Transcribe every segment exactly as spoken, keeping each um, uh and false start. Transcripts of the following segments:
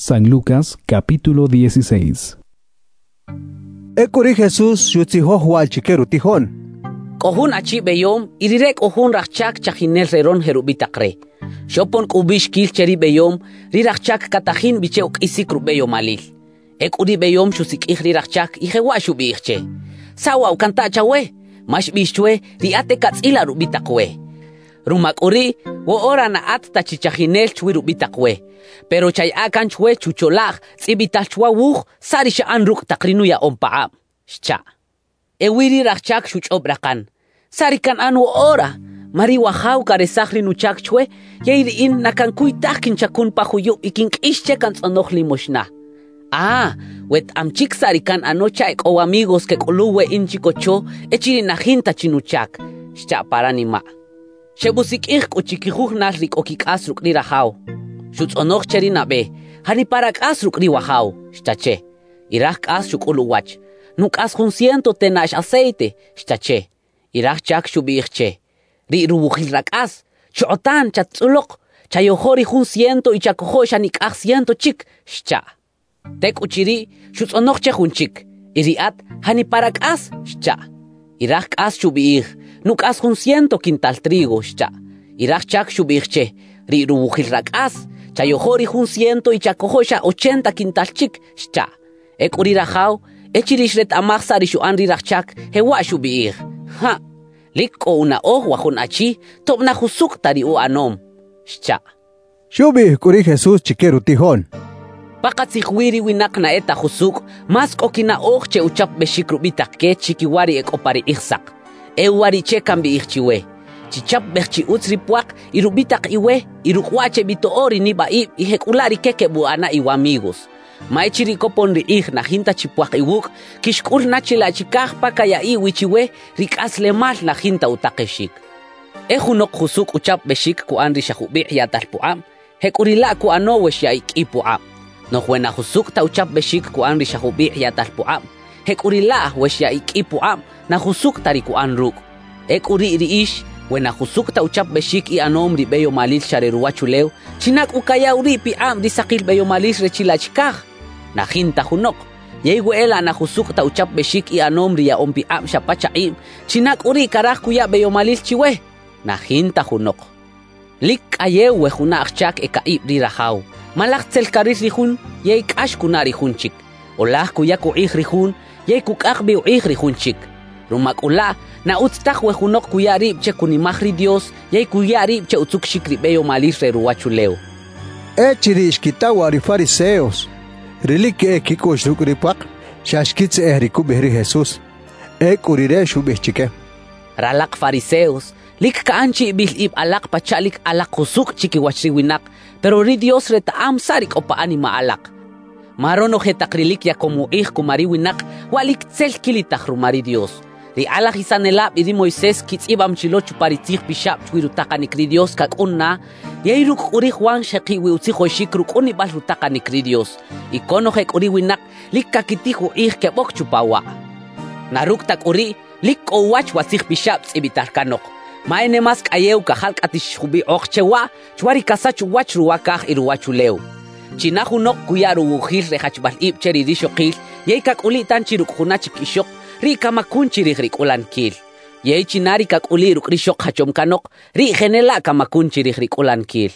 San Lucas capítulo dieciséis. Ekuri Jesús yutziho hual chikeru tijón. Kohun achi beyom, irirek ohun rachak chachinel reron herubitakre. Shopon kubish kil cheri beyom, rirachak katachin bicheuk isikru beyom alil. Ekuri beyom shusik ich rirachak, ihewa shubiche. Sawa ukanta chawe, mash bishwe, riate katzila rubitakwe. Rumak uri, wo ora na at tachichachinel chwi rubitakwe. Pero chay akan chwe chucholach, tsibital chwa wuch, sarisha anruk takrinu ya ompaam. Shcha. Ewiri rachak shuch obrakan. Sarikan anu ora. Mari wahaw karesachli nuchak chwe, yairi in nakankuy takin chakun pahuyo ikink ische kan tsonoch limoshna. Ah, wet amchik sarikan anocha ek o amigos ke kuluwe in chikocho, echiri najinta chinuchak. Shcha paranima. Shebusik ik uchikihuh nalrik okik asruk ni rahaw. Shutz onoch cheri nabe, hani parak asruk ni wahaw. Shtache. Irak as shuk uluwach. Nuk as hun ciento tenash aceite. Shtache. Irak chak shubirche. Ri rubuhil rak as. Chotan chatsulok. Chayohori hun ciento y chakoho shanik as ciento chik. Shcha. Tek uchiri, shutz onoch che hun chik. Iriat, hani parak as. Shcha. Irak as shubir. Nuk as hun ciento quintal trigo. Shcha. Irak chak shubirche. Ri rubuhil rak as. Chayohori hun ciento y chakohosha ochenta quintal chik. Shcha. Ek uri rahaw. Echirishret amach sarishu anri rachak. Hewa shubir. Ha. Liko una oh wahun achi. Top na husuk tari u anom. Shcha. Shubi kuri Jesús chikeru tijón. Pakatsihuiri winak na eta husuk. Mas kokina oh che uchap beshikru bitak ke chikiwari ek opari ihsak. Ewari che kambi ihchiwe. Chichap bechchi utsri puak, irubitak iwe, irukwache bito ori ni baib, ihekulari keke buana iwa amigos. Maichiri kopon ri ih na hinta chipuak iwuk, kishkul nachila chikah pakaya iwi chiwe, rikas lemal na hinta utakeshik. Ehunok husuk uchap beshik ku anri shahubih yatal puam, hekurila ku anowesh ya iki puam. Nohwena husuk ta uchap beshik ku anri shahubih yatal puam, hekurila wesh ya iki puam, na husuk tari ku anruk. Ekuri ri ish, Wena husuk ta uchap beshik i anom ri beyo malil shareruachuleu, chinak ukaya uri pi am di sakil beyo malis rechilachikah. Na hinta hunok. Yeigu ela na husuk ta uchap beshik i anom ri ya ompi am shapachaim, chinak uri karah kuya beyo malis chiwe. Na hinta hunok. Lik ayew we hunak chak e kaib ri rahaw. Malak tsel karis rihun, yeik ash kunari hunchik. Olah kuya kuih rihun, yeikuk akbi uih rihunchik. Rumak ula, na utstak we hunok kuya rib che kunimahri Dios, yay kuya rib che utsuk shikri beyo malis reruachuleo. Echirish kitawari fariseos. Rilike ekikosh rukripak, shashkitz ehriku behri Jesús. Ekurire shubechike. Ralak fariseos, lik kaanchi bil ib alak pachalik alak husuk chikiwachri winak, pero ri Dios reta am sarik opa anima alak. Marono hetakrilik ya komu ih kumari winak, walik tsel kilitah rumari Dios. Ri alak isanelab iri Moises kits ibam chilo chuparitzih bishap chwirutaka nikri Dios kak unna, yairuk uri Juan shaki wiutziho shikruk unibal rutaka nikri Dios. Ikono hek uri winak, lik kakitihu ih kebok chupawa. Naruk tak uri, lik owach wasih bishap tsibitar kanok. Maene mask ayew kahalk atish hubi okchewa, chwari kasach wach ruwakah iruwachuleu. Chinahunok kuyaru uhil rehachbal ib cheri rishokil, yeikak uli tan chiruk hunachik ishok, ri kamakun chirih rikulan kil. Yei chinari kak uli ruk rishok hachom kanok, ri genela kamakun chirih rikulan kil.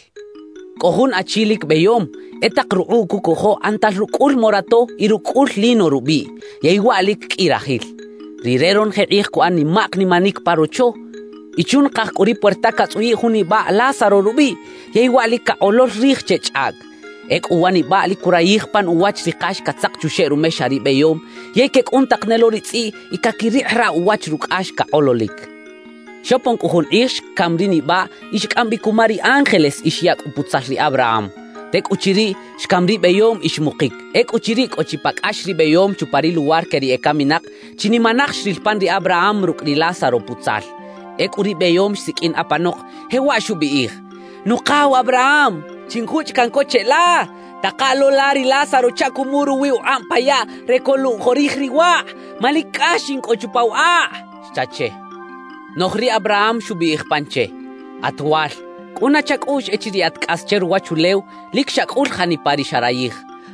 Kohun achilik beyom, etak ruu kukoho antal rukul morato irukul lino rubi, yei walik kirahil. Rireron heih kuan ni mak ni manik parocho, ichun kak uri puertakas ui huni ba Lázaro rubi, yei walik ka olor rih chechag. Ek uwani ba li kurayih pan uwach si kash katsak chusheru meshari beyom, yek ek untak neloritzi ikakirihra uwach rukash ka ololik. Shopon kuhun ish kamrini ba ish kambi kumari angeles ishyak uputzahri Abraham. Tek uchiri shkamri beyom ish mukik. Ek uchirik ochipak ashri beyom chupari luar keri ekaminak, chinimanak shrilpan ri Abraham ruk ri Lázaro putzal. Ek uri beyom sikin apanok, hewa shubiih. Nukaw Abraham! Chinkuch kan koche la, takalo lari Lázaro chakumuru wiu ampaya, rekolu horihri wa, malikashin kochupau a, chache. Nohri Abraham shubi panche, atwal, una chakush echiriat kascher wachuleu, lik shakul hani pari sharayih,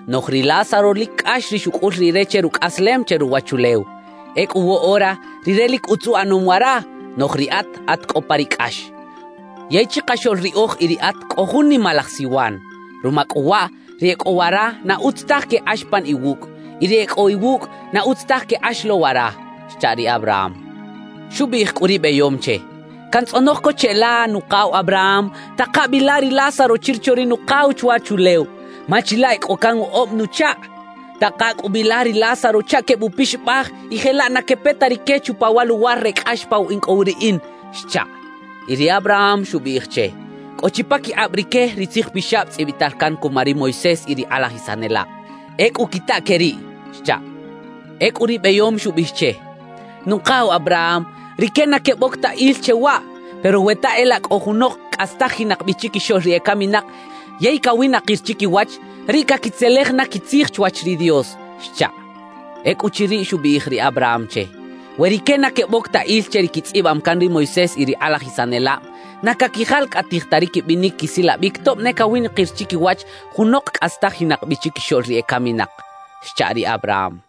Nohri Lázaro lik ash rishukul rire cheruk aslem cheru wachuleu. Ek uwo ora rirelik utsu anumwara nohri at at koparik ash. Yaichi kashol rioj iri at kohuni malaksiwan. Rumak uwa riek owara na utstah ke ashpan iwuk. Iriek o iwuk na utstah ke ashlo wara. Shchari Abraham. Shubih kuri beyomche. Kans onoh ko chela nukaw Abraham. Taka bilari Lázaro chirchori nukaw chwachuleu. Machilaik o kang op nucha. Takak ubilari Lázaro chake bupishbah. Ihela na kepetari kechu pawalu warrek ashpaw ink ouriin. Shcha. Iri Abraham shubihche. Ochipaki abrike ritzich bishap tsibitarkan kumari Moises iri alahisanela. Ek ukita keri. Shcha. Ek uri beyom shubihche. Nukaw Abraham. Rikena kebok ta ilchewa. Pero weta elak ojunok hasta hinak bichiki shori ekaminak. Yei kawina kirchiki wach. Rika kitzelech na kitzich chwachri Dios. Shcha. Ek uchiri shubihri Abraham che. Werikena kebok ta ilcheri kitzibam kanri Moises iri alahisanela. Nakakihal katihtariki binik kisila biktop neka win kirchiki wach. Hunok hasta hinak bichiki shori ekaminak. Shchari Abraham.